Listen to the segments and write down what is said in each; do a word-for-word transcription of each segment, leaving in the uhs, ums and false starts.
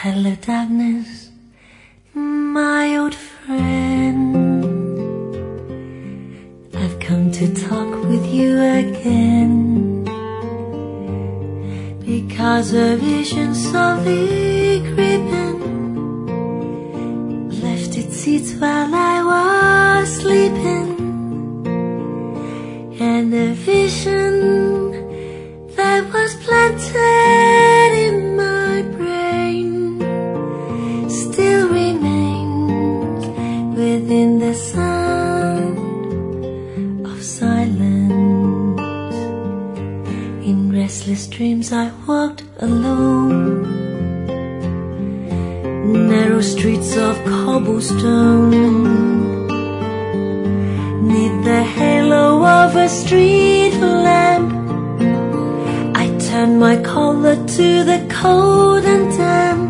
Hello darkness, my old friend. I've come to talk with you again, because a vision softly creeping left its seeds while I was sleeping. And a vision that was planted in my brain still remains within the sound of silence. In restless dreams I walked alone, narrow streets of cobblestone, neath the halo of a street lamp. I turned my collar to the cold and damp,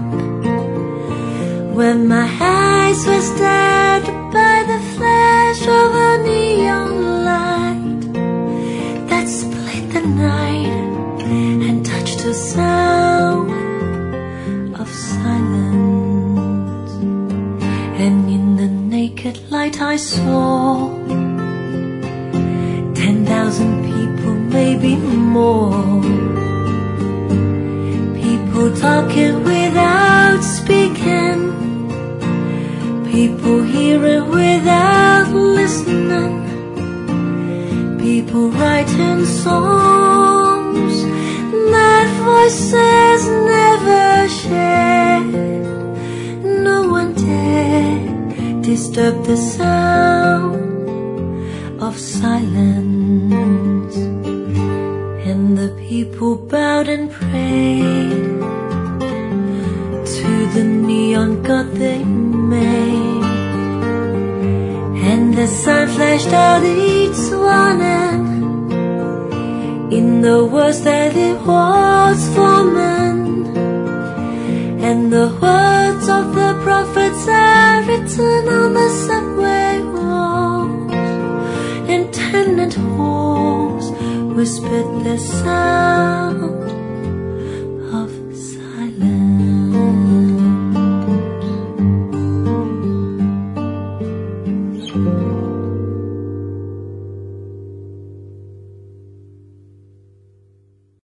when my eyes were stabbed by the flash of a neon light that split the night and touched the sound of silence. And in the naked light I saw ten thousand people, maybe more, people talking without speaking, people hearing without listening, people writing songs that voices never shared. No one dared disturb the sound of silence. And the people bowed and prayed to the neon god they made, and the sun flashed out its warning in the words that it was for me.